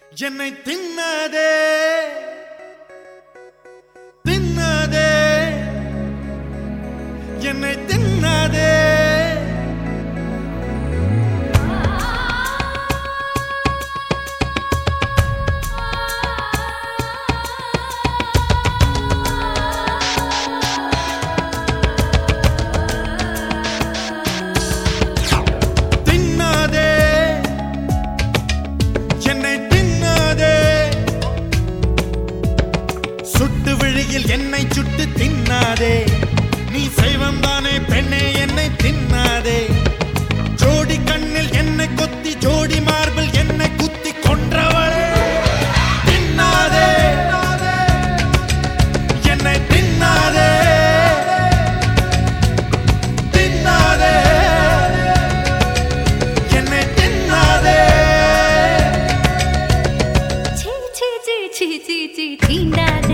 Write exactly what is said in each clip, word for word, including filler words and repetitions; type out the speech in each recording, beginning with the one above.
என்னை தின்னதே தின்னதே என்னை தின்னதே என்னை சுட்டு தின்னாதே நீ சைவம் தானே பெண்ணே என்னை தின்னாதே ஜோடி கண்ணில் என்னை கொத்தி ஜோடி மார்பில் என்னை குத்தி கொன்றவளே தின்னாதே என்னை தின்னாதே தின்னாதே என்னை தின்னாதே சீ சீ சீ சீ சீ சீ தீண்டாதே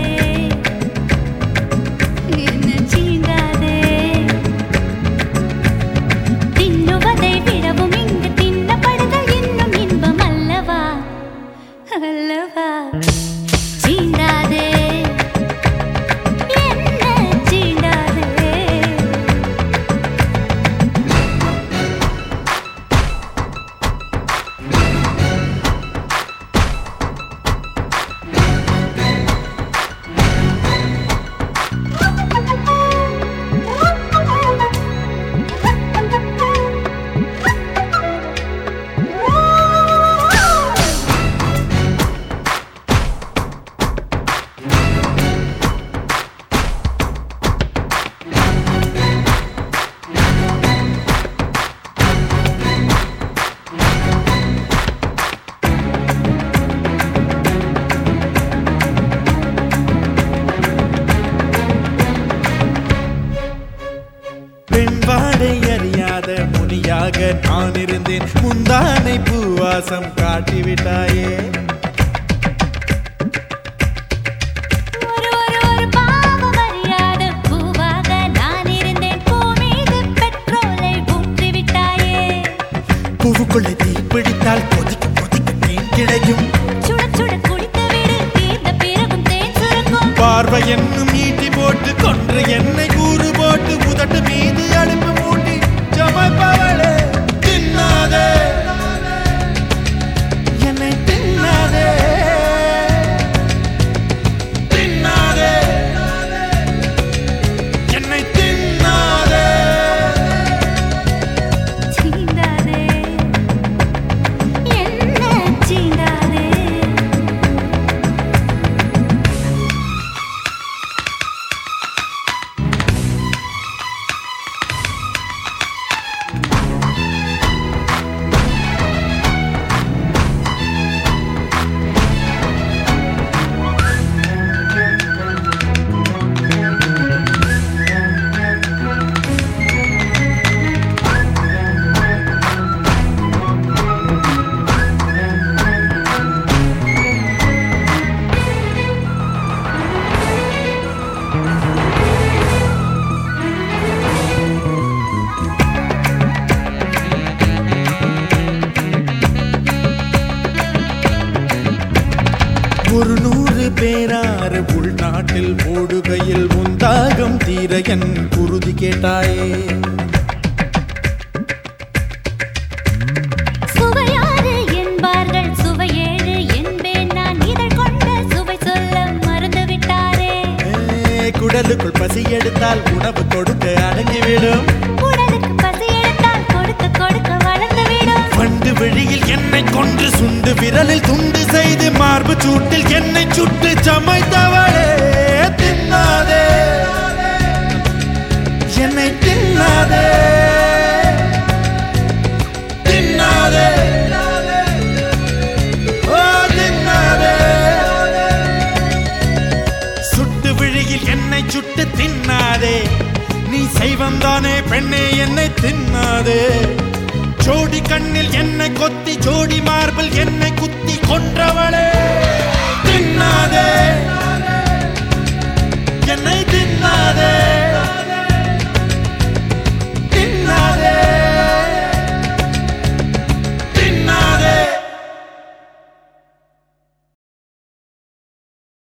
அறியாத முனியாக நான் இருந்தேன் முந்தானை பூவாசம் காட்டிவிட்டாயே பூவுக்குள்ளே தீ பிடித்தால் கொதிக்க கொதிக்க தேன் கிடைக்கும் பார்வை என்னும் ஈட்டி போட்டு கொன்று என்னை கூறு போட்டு உதட்டு மீது அடுப்பு மூட்டி சமைப்பவளே தின்னாதே என்னை தின்னாதே தின்னாதே என்னை தின்னாதே சீண்டாதே என்ன சீண்டாதே ஒரு நூறு பேராறு உள்நாட்டில் ஓடுகையில் முந்தாகம் தீர என் குருதி கேட்டாயே சுவையாறு என்பார்கள் சுவையேழு என்பேன் நான் இதழ் கொண்ட சுவை சொல்ல மறந்து விட்டாரே குடலுக்குள் பசி எடுத்தால் உணவு கொடுக்க அடங்கிவிடும் குடலுக்கு பசி எடுத்தால் கொடுக்க கொடுக்க வளர்ந்துவிடும் பண்டு வெளியில் என்னை கொன்று சுண்டு விரலில் துண்டு செய்து மார்பு சூட்டில் என்னை சுட்டு சமைத்தவளே தின்னாதே என்னை தின்னாதே தின்னாதே ஓ தின்னாதே சுட்டு விழியில் என்னை சுட்டு தின்னாதே நீ சைவம் தானே பெண்ணே என்னை தின்னாதே ஜோடி கண்ணில் என்னை கொத்தி